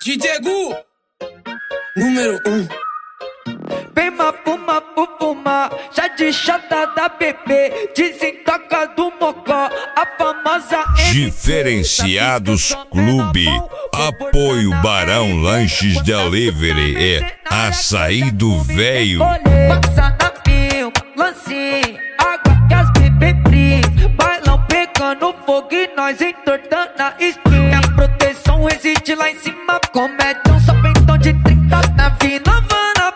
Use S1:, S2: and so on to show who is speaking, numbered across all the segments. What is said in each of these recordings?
S1: DJ Gu, número 1.
S2: Vem fuma, chá de chata da bebê, desentoca do mocó, a famosa
S3: Diferenciados Clube, apoio Barão Lanches Delivery é Açaí do Véio.
S2: Passa na pio, lance, água que as bebê fris, bailão pegando fogo e nós entortando a espinha. A proteção reside lá em cima, comédia só pentão de 30 na vila.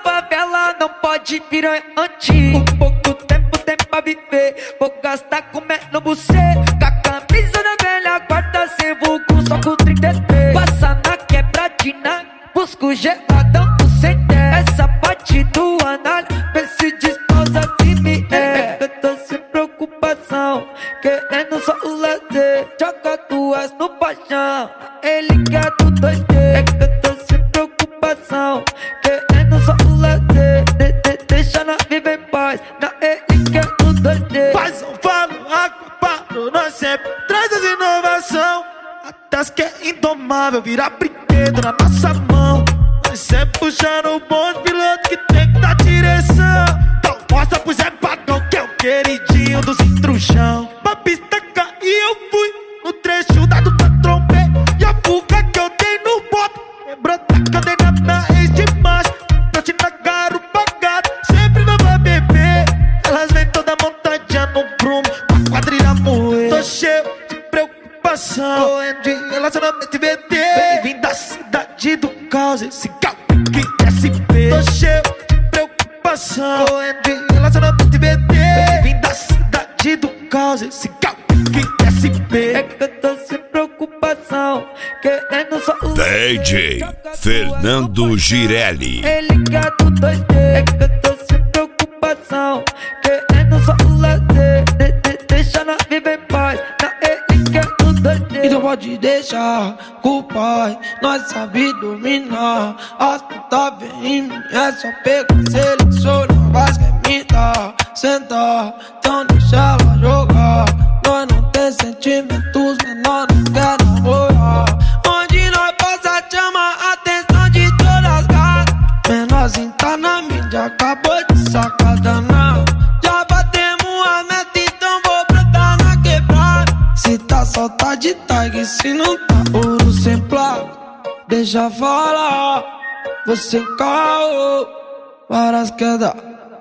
S2: Não pode virar antigo. Pouco tempo tem pra viver, vou gastar comendo você. Com a camisa da velha guarda, sem vulgo, só com 33. Passa na quebradina, busco geladão do CT. Essa parte do anal, vê se disposa se me é. Eu tô sem preocupação, querendo só o lazer. Joga duas no paixão, ele quer do 2D. Eu tô sem preocupação, querendo só o lazer. Deixa na viver em paz, na que é do 2D.
S4: Faz um falo, água, paro, nós sempre traz as inovação. Até as que é indomável, virar brinquedo na nossa mão. Nós sempre puxando o bonde, piloto que tem que dar direção. Então mostra pro Zé Pagão que é o queridinho dos intruxão. Pra pista cair eu fui, no trecho dado pra trompê. E a fuga que eu dei no boto, lembrou da cadeira na ex de macho. Pra te nagar o pagado, sempre não vai beber. Elas vêm toda montadinha no prumo, pra quadrilha moer. Tô cheio de preocupação, correndo de relacionamento e VT. Bem-vindo da cidade do caos, esse que SP. Tô cheio de preocupação, correndo de relacionamento e VT. Bem-vindo da cidade do caos, esse que SP.
S2: É que eu tô sem preocupação, querendo só o
S3: DJ Fernando Girelli.
S2: ele quer do 2D. É que eu tô sem preocupação, querendo só o lazer. Deixa na viver em paz, na ele quer do 2D.
S1: Então pode deixar com o pai, nós sabe dominar. As putas vem em mim, é só pegar, seleciona, vai que me dá. Sentar, então deixa ela jogar. Nós não tem sentimentos, menor não quer namorar. Onde nós passa chama a atenção de todas as gatas. Menorzinho tá na mídia, acabou de sacar danado. Já batemos a meta, então vou brotar na quebrada. Se tá só tá de tag, se não tá ouro sem placa. Deixa falar, você caô, várias quedas,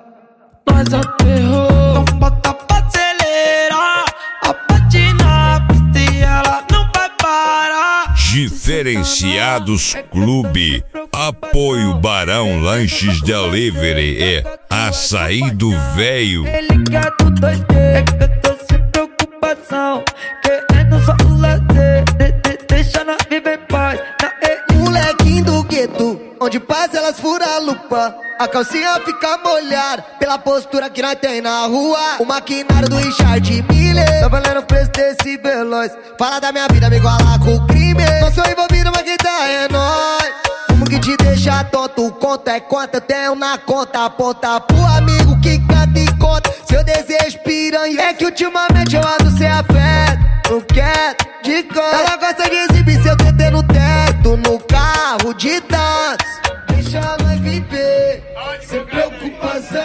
S1: nós aterrou. Então bota pra acelerar, a patina pista e ela não vai parar.
S3: Diferenciados Clube, apoio Barão Lanches Delivery é Açaí do Véio.
S2: Ele quer do 2D. É que eu tô sem preocupação, querendo só o lazer. Deixa na viver em paz, na
S5: Molequinho do gueto, onde passa elas furam a lupa. A calcinha fica molhada pela postura que nós tem na rua. O maquinário do Richard Miller tá valendo o preço desse veloz. Fala da minha vida, me iguala com o crime. Não sou envolvido, mas quem tá é nóis. Como que te deixa tonto, conta é quanto eu tenho na conta. Aponta pro amigo que canta e conta seu desejo piranha. É que ultimamente eu ando sem afeto, não quero de canto. Ela gosta de exibir seu TT no teto, no carro de tantos. Deixa nós viver, sem preocupação.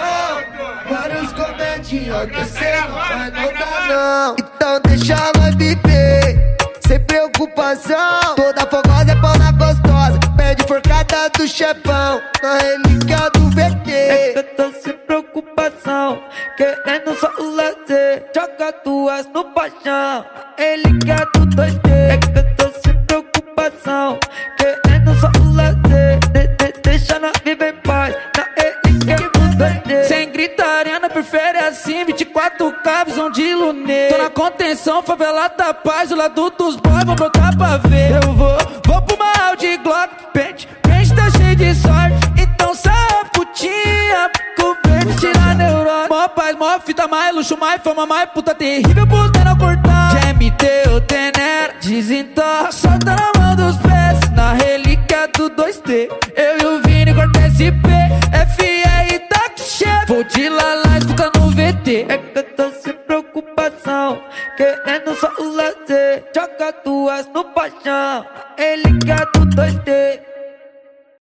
S5: Vários comedinhos que cê não vai notar não. Então deixa nós viver, sem preocupação. Toda fogosa é pau na gostosa, pede forcada do chefão, na relíquia do VT.
S2: É que eu tô sem preocupação, querendo só o lazer. Joga duas no paixão, ele quer do 2D. É que eu tô sem preocupação, querendo só o lazer. Deixa na viver em paz, na ele quer do 2D. Sem gritaria, na prefere assim, 24K, visão de lunê. Tô na contenção, favela da paz, o lado dos boys, vou brotar pra ver. Eu vou pro uma Audi Glock, pente tá cheio de sorte. Então sai putinha, fico verde, tira neurose. Mó paz, mó fita, mais luxo, mais fama, mais puta terrível, puta não cortar. GMT ou Tenera, desentorra, solta na mão dos pés, na relíquia do 2T. Eu e o Vini corta SP, FR e taxi chefe. Vou de lalá, escuta no VT. É que eu tô sem preocupação, querendo só o lazer. Joga duas no paixão, ele quer do 2D.